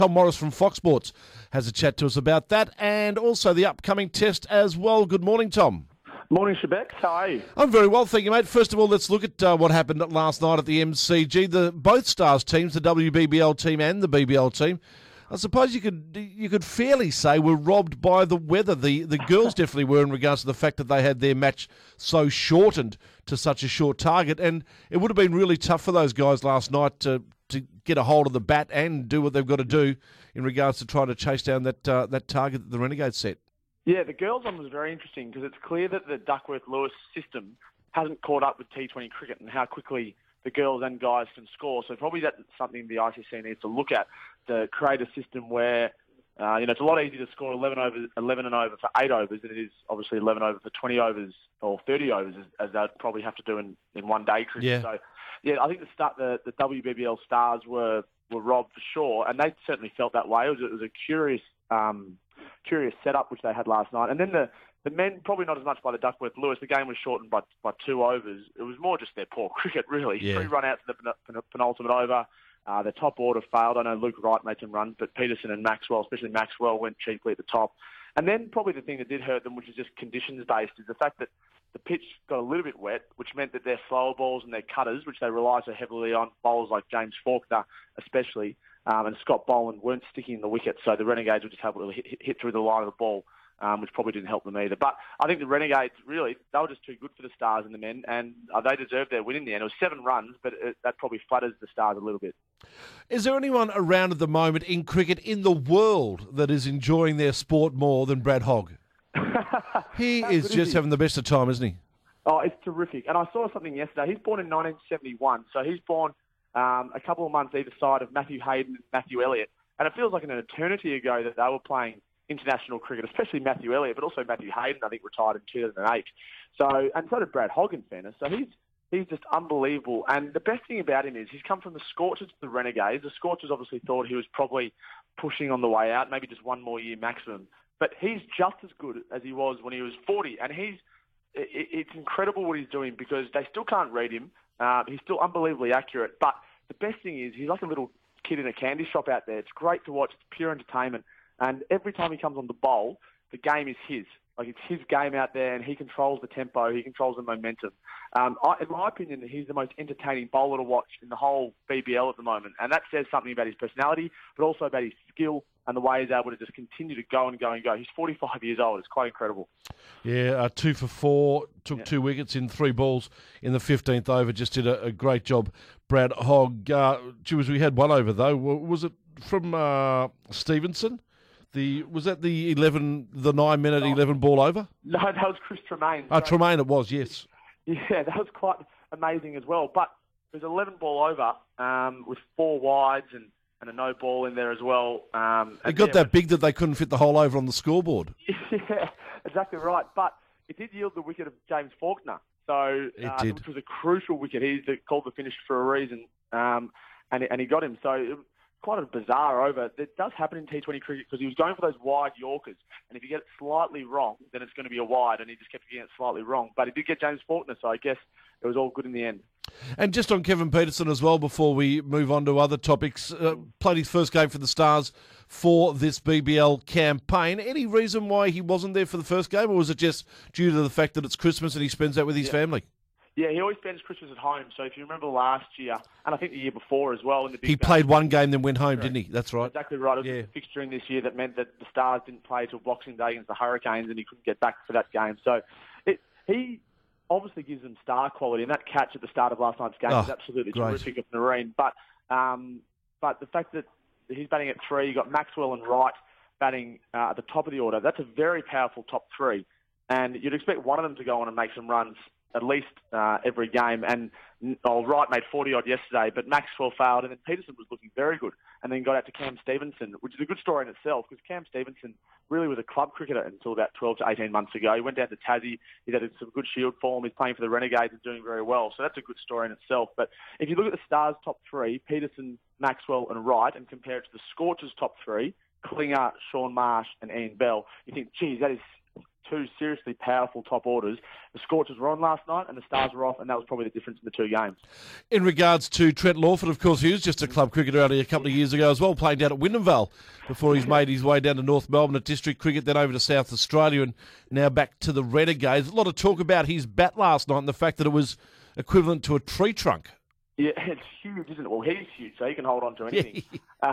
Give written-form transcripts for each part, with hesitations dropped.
Tom Morris from Fox Sports has a chat to us about that and also the upcoming test as well. Good morning, Tom. Morning, Shebex. How are you? I'm very well, thank you, mate. First of all, let's look at what happened last night at the MCG. Both Stars teams, the WBBL team and the BBL team, I suppose you could fairly say were robbed by the weather. The girls definitely were in regards to the fact that they had their match so shortened to such a short target, and it would have been really tough for those guys last night to get a hold of the bat and do what they've got to do in regards to trying to chase down that target that the Renegades set. Yeah, the girls' one was very interesting because it's clear that the Duckworth-Lewis system hasn't caught up with T20 cricket and how quickly the girls and guys can score. So probably that's something the ICC needs to look at, to create a system where it's a lot easier to score 11 and over for 8 overs than it is obviously 11 over for 20 overs or 30 overs as they'd probably have to do in one day cricket. Yeah. So, yeah, I think the WBBL Stars were robbed for sure, and they certainly felt that way. It was a curious setup which they had last night. And then the men, probably not as much by the Duckworth-Lewis. The game was shortened by 2 overs. It was more just their poor cricket, really. Yeah. 3 run-outs in the penultimate over. The top order failed. I know Luke Wright made some runs, but Peterson and Maxwell, especially Maxwell, went cheaply at the top. And then probably the thing that did hurt them, which is just conditions-based, is the fact that the pitch got a little bit wet, which meant that their slower balls and their cutters, which they rely so heavily on, bowlers like James Faulkner especially, and Scott Boland, weren't sticking in the wicket. So the Renegades would just have to hit through the line of the ball, which probably didn't help them either. But I think the Renegades, really, they were just too good for the Stars and the men, and they deserved their win in the end. It was 7 runs, but that probably flatters the Stars a little bit. Is there anyone around at the moment in cricket in the world that is enjoying their sport more than Brad Hogg? He is just having the best of time, isn't he? Oh, it's terrific. And I saw something yesterday. He's born in 1971, so he's born a couple of months either side of Matthew Hayden and Matthew Elliott. And it feels like an eternity ago that they were playing international cricket, especially Matthew Elliott, but also Matthew Hayden, I think, retired in 2008. And so did Brad Hogg, in fairness. So he's just unbelievable. And the best thing about him is he's come from the Scorchers to the Renegades. The Scorchers obviously thought he was probably pushing on the way out, maybe just one more year maximum. But he's just as good as he was when he was 40. And it's incredible what he's doing because they still can't read him. He's still unbelievably accurate. But the best thing is he's like a little kid in a candy shop out there. It's great to watch. It's pure entertainment. And every time he comes on the bowl, the game is his. Like, it's his game out there, and he controls the tempo. He controls the momentum. In my opinion, he's the most entertaining bowler to watch in the whole BBL at the moment. And that says something about his personality, but also about his skill and the way he's able to just continue to go and go and go. He's 45 years old. It's quite incredible. Yeah, 2 for 4, took 2 wickets in 3 balls in the 15th over. Just did a great job, Brad Hogg. We had 1 over, though. Was it from Stevenson? Was that the 9-minute 11 ball over? No, that was Chris Tremaine. Tremaine it was, yes. Yeah, that was quite amazing as well. But it was 11 ball over with 4 wides and a no ball in there as well. It got that big that they couldn't fit the hole over on the scoreboard. Yeah, exactly right. But it did yield the wicket of James Faulkner. So which was a crucial wicket. He's called the finish for a reason, and he got him. So it was quite a bizarre over. It does happen in T20 cricket because he was going for those wide Yorkers, and if you get it slightly wrong, then it's going to be a wide, and he just kept getting it slightly wrong. But he did get James Faulkner, so I guess it was all good in the end. And just on Kevin Peterson as well, before we move on to other topics, played his first game for the Stars for this BBL campaign. Any reason why he wasn't there for the first game, or was it just due to the fact that it's Christmas and he spends that with his family? Yeah, he always spends Christmas at home. So if you remember last year, and I think the year before as well, in the big he played 1 game, then went home, didn't he? That's right. Exactly right. It was a fixturing this year that meant that the Stars didn't play till Boxing Day against the Hurricanes, and he couldn't get back for that game. So he obviously gives them star quality, and that catch at the start of last night's game was absolutely terrific of Noreen. But the fact that he's batting at 3, you got Maxwell and Wright batting at the top of the order. That's a very powerful top 3, and you'd expect one of them to go on and make some runs at least every game. And Wright made 40-odd yesterday, but Maxwell failed, and then Peterson was looking very good, and then got out to Cam Stevenson, which is a good story in itself, because Cam Stevenson really was a club cricketer until about 12 to 18 months ago. He went down to Tassie, he's had some good shield form, he's playing for the Renegades and doing very well, so that's a good story in itself. But if you look at the Stars' top 3, Peterson, Maxwell and Wright, and compare it to the Scorchers' top 3, Klinger, Sean Marsh and Ian Bell, you think, geez, that is two seriously powerful top orders. The Scorchers were on last night and the Stars were off, and that was probably the difference in the two games. In regards to Trent Lawford, of course, he was just a club cricketer only a couple of years ago as well, playing down at Wyndham Vale before he's made his way down to North Melbourne at district cricket, then over to South Australia and now back to the Renegades. A lot of talk about his bat last night and the fact that it was equivalent to a tree trunk. Yeah, it's huge, isn't it? Well, he's huge, so he can hold on to anything.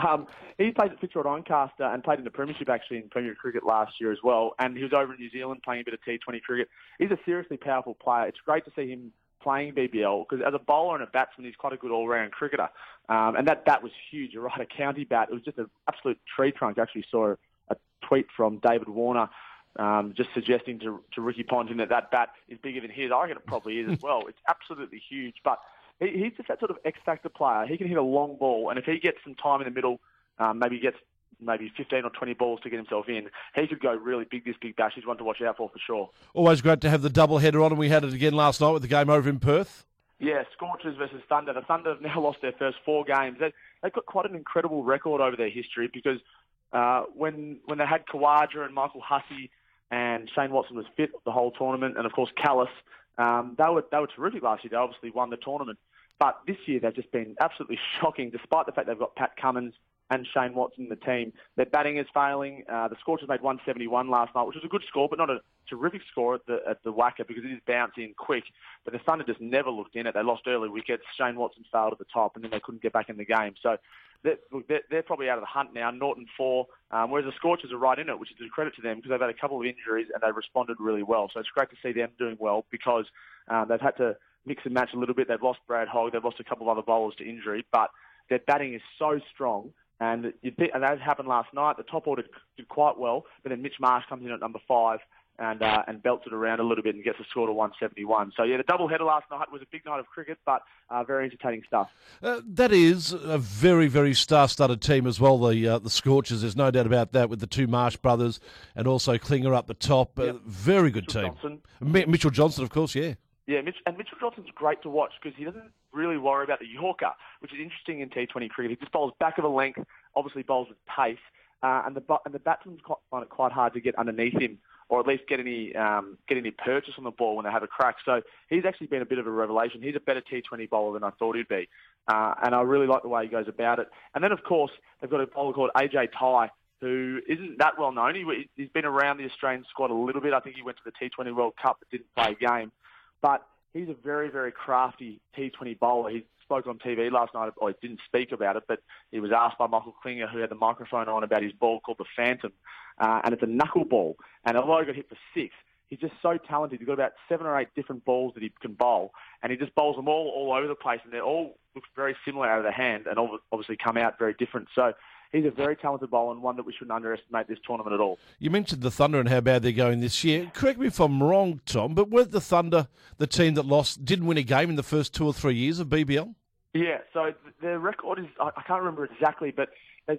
He played at Fitzroy Doncaster and played in the Premiership, actually, in Premier Cricket last year as well. And he was over in New Zealand playing a bit of T20 cricket. He's a seriously powerful player. It's great to see him playing BBL because as a bowler and a batsman, he's quite a good all-round cricketer. And that bat was huge. You're right, a county bat. It was just an absolute tree trunk. I actually saw a tweet from David Warner just suggesting to Ricky Ponting that bat is bigger than his. I reckon it probably is as well. It's absolutely huge. But he's just that sort of X-factor player. He can hit a long ball, and if he gets some time in the middle, maybe 15 or 20 balls to get himself in, he could go really big this big bash. He's one to watch out for sure. Always great to have the double header on, and we had it again last night with the game over in Perth. Yeah, Scorchers versus Thunder. The Thunder have now lost their first 4 games. They've got quite an incredible record over their history because when they had Khawaja and Michael Hussey and Shane Watson was fit the whole tournament, and of course Callis, they were terrific last year. They obviously won the tournament. But this year they've just been absolutely shocking, despite the fact they've got Pat Cummins and Shane Watson in the team. Their batting is failing. The Scorchers made 171 last night, which was a good score, but not a terrific score at the WACA because it is bouncing quick. But the Thunder just never looked in it. They lost early wickets. Shane Watson failed at the top, and then they couldn't get back in the game. So they're probably out of the hunt now. Norton 4, whereas the Scorchers are right in it, which is a credit to them because they've had a couple of injuries and they've responded really well. So it's great to see them doing well because they've had to mix and match a little bit. They've lost Brad Hogg. They've lost a couple of other bowlers to injury, but their batting is so strong. And that happened last night. The top order did quite well, but then Mitch Marsh comes in at number 5 and belts it around a little bit and gets the score to 171. So, yeah, the double header last night was a big night of cricket, but very entertaining stuff. That is a very, very star-studded team as well, the Scorchers. There's no doubt about that with the 2 Marsh brothers and also Klinger up the top. Yep. Very good Mitchell team. Johnson. Mitchell Johnson, of course, yeah. Yeah, Mitchell Johnson's great to watch because he doesn't really worry about the Yorker, which is interesting in T20 cricket. He just bowls back of a length, obviously bowls with pace, and the batsmen find it quite hard to get underneath him or at least get any purchase on the ball when they have a crack. So he's actually been a bit of a revelation. He's a better T20 bowler than I thought he'd be, and I really like the way he goes about it. And then, of course, they've got a bowler called AJ Tye, who isn't that well known. He's been around the Australian squad a little bit. I think he went to the T20 World Cup but didn't play a game. But he's a very, very crafty T20 bowler. He spoke on TV last night, or he didn't speak about it, but he was asked by Michael Klinger, who had the microphone on, about his ball called the Phantom. And it's a knuckleball. And although he got hit for 6, he's just so talented. He's got about 7 or 8 different balls that he can bowl. And he just bowls them all over the place. And they all look very similar out of the hand and obviously come out very different. So he's a very talented bowler and one that we shouldn't underestimate this tournament at all. You mentioned the Thunder and how bad they're going this year. Correct me if I'm wrong, Tom, but weren't the Thunder the team that didn't win a game in the first 2 or 3 years of BBL? Yeah, so their record is, I can't remember exactly, but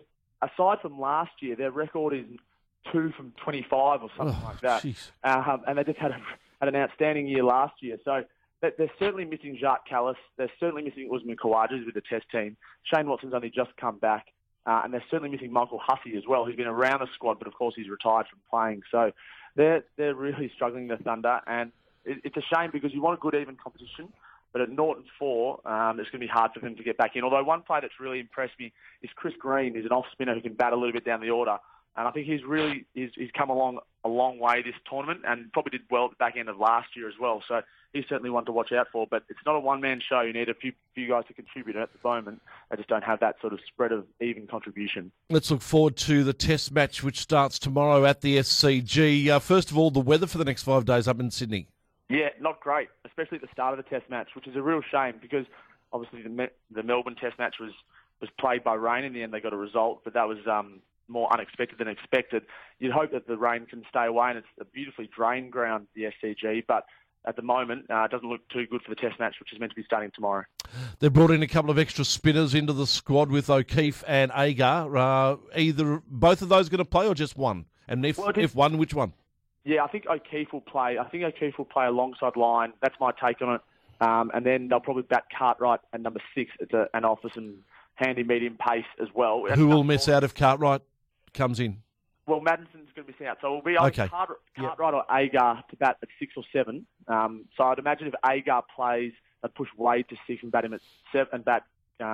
aside from last year, their record is 2 from 25 or something like that. And they just had an outstanding year last year. So they're certainly missing Jacques Callis. They're certainly missing Usman Khawaja with the Test team. Shane Watson's only just come back. And they're certainly missing Michael Hussey as well, who's been around the squad, but of course he's retired from playing. So they're really struggling, the Thunder, and it's a shame because you want a good even competition, but at Norton 4, it's going to be hard for them to get back in. Although one player that's really impressed me is Chris Green, who's an off-spinner who can bat a little bit down the order. And I think he's come along a long way this tournament and probably did well at the back end of last year as well. So he's certainly one to watch out for. But it's not a one-man show. You need a few guys to contribute. And at the moment, they just don't have that sort of spread of even contribution. Let's look forward to the Test match, which starts tomorrow at the SCG. First of all, the weather for the next 5 days up in Sydney. Yeah, not great, especially at the start of the Test match, which is a real shame because obviously the Melbourne Test match was played by rain. In the end, they got a result, but that was more unexpected than expected. You'd hope that the rain can stay away, and it's a beautifully drained ground, the SCG, but at the moment, it doesn't look too good for the Test match, which is meant to be starting tomorrow. They brought in a couple of extra spinners into the squad with O'Keefe and Agar. Both of those going to play or just one? And if one, which one? Yeah, I think O'Keefe will play. I think O'Keefe will play alongside Line. That's my take on it. And then they'll probably bat Cartwright at number 6. It's an off and handy medium pace as well. Who will miss out if Cartwright comes in? Well, Madison's going to be sent out. So we'll be Okay. Cartwright or Agar to bat at 6 or 7. So I'd imagine if Agar plays, they'd push Wade to 6 and bat him at 7 and bat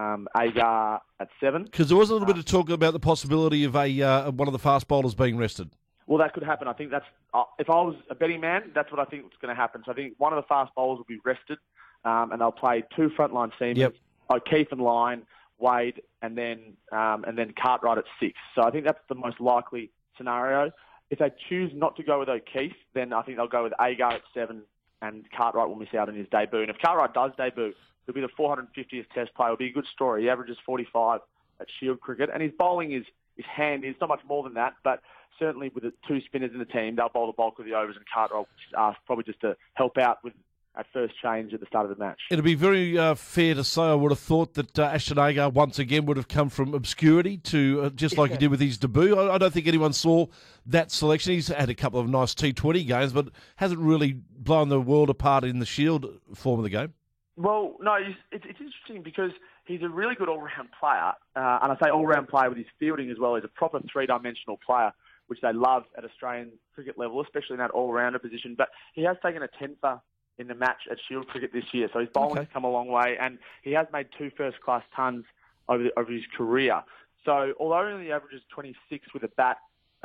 Agar at 7. Because there was a little bit of talk about the possibility of one of the fast bowlers being rested. Well, that could happen. I think that's if I was a betting man, that's what I think was going to happen. So I think one of the fast bowlers will be rested, and they'll play 2 frontline seamers, O'Keefe and Lyon, Wade, and then Cartwright at 6. So I think that's the most likely scenario. If they choose not to go with O'Keefe, then I think they'll go with Agar at 7, and Cartwright will miss out on his debut. And if Cartwright does debut, he'll be the 450th Test player. It'll be a good story. He averages 45 at Shield cricket, and his bowling is handy. It's not much more than that, but certainly with the 2 spinners in the team, they'll bowl the bulk of the overs, and Cartwright is asked probably just to help out with at first change at the start of the match. It'd be very fair to say, I would have thought that Ashton Agar once again would have come from obscurity to just like he did with his debut. I don't think anyone saw that selection. He's had a couple of nice T20 games, but hasn't really blown the world apart in the Shield form of the game. Well, no, it's interesting because he's a really good all-round player, and I say all-round player with his fielding as well. He's a proper 3-dimensional player, which they love at Australian cricket level, especially in that all-rounder position. But he has taken a 10-for in the match at Shield cricket this year, so his bowling's come a long way, and he has made 2 first-class tons over his career. So although he only averages 26 with a bat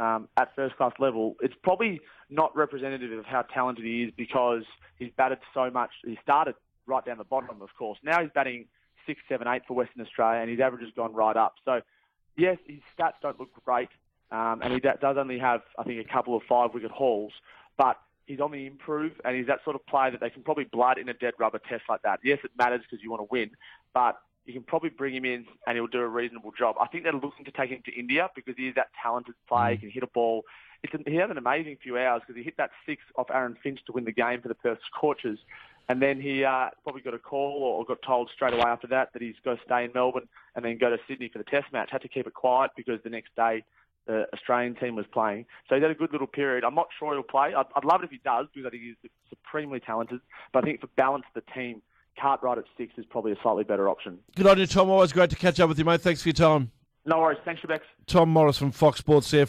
at first-class level, it's probably not representative of how talented he is because he's batted so much. He started right down the bottom, of course. Now he's batting 6, 7, 8 for Western Australia, and his average has gone right up. So, yes, his stats don't look great, and he does only have, I think, a couple of 5-wicket hauls, but he's on the improve, and he's that sort of player that they can probably blood in a dead rubber test like that. Yes, it matters because you want to win, but you can probably bring him in and he'll do a reasonable job. I think they're looking to take him to India because he is that talented player. He can hit a ball. He had an amazing few hours because he hit that 6 off Aaron Finch to win the game for the Perth Scorchers. And then he probably got a call or got told straight away after that he's got to stay in Melbourne and then go to Sydney for the Test match. Had to keep it quiet because the next day the Australian team was playing. So he's had a good little period. I'm not sure he'll play. I'd love it if he does because I think he's supremely talented. But I think for balance of the team, Cartwright at 6 is probably a slightly better option. Good on you, Tom. Always great to catch up with you, mate. Thanks for your time. No worries. Thanks, Shebex. Tom Morris from Fox Sports there.